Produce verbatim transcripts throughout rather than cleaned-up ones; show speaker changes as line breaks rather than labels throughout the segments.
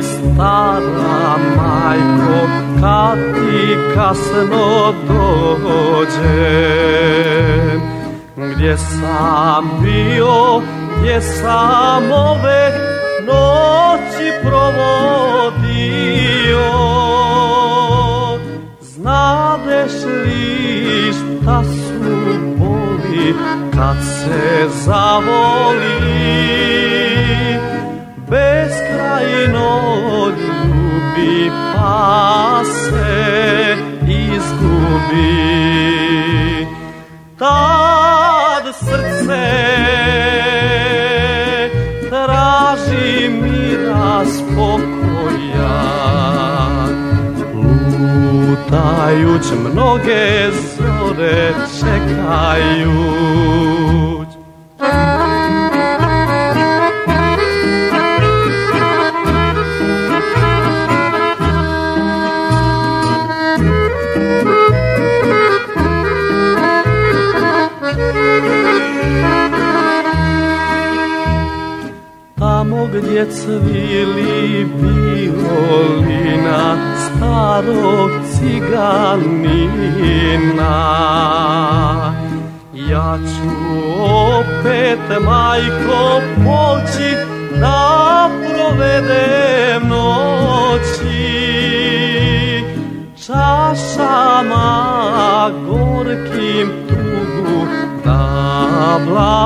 stara majko, kad ti kasno dođem. Gdje sam bio, gdje sam ove noći provodio, znadeš li šta su boli kad se zavoli, beskrajno ljubi pa se izgubi. Tad srce traži mira spokoja, lutajuć mnoge zore čekajuć. Tamo gdje cvili violina starog ciganina, ja ću opet, majko, poći da provedem noći čašama gorkim tugu da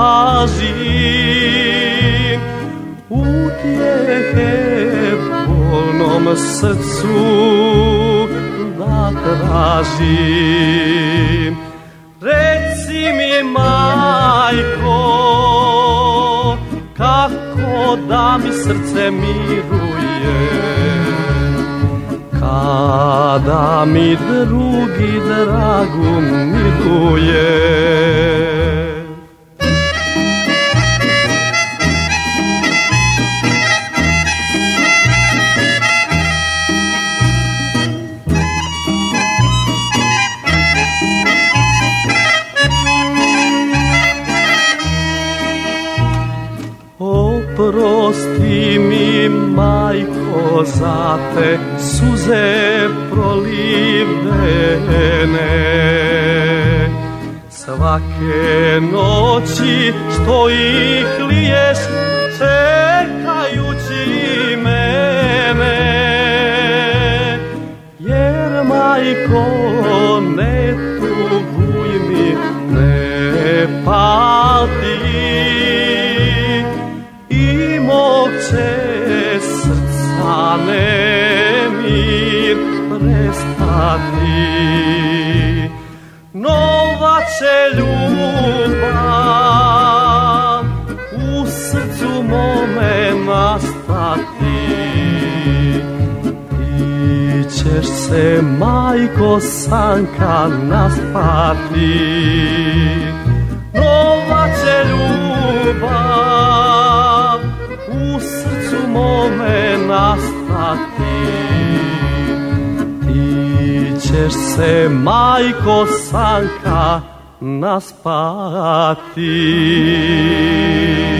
blažim, utjehe bolnom srcu da tražim. Reci mi, majko, kako da mi srce miruje, kada mi drugi dragu miluje. Oprosti mi, majko, za te suze prolivene, svake noći što ih liješ čekajući mene. Jer, majko, ne tuguj mi, ne pati, i mog će srca nemir prestati. Nova će ljubav u srcu mome nastati, ti ćeš se, majko, sanka naspati. Nova će ljubav u srcu mome nastati, ti ćeš se, majko, sanka naspati.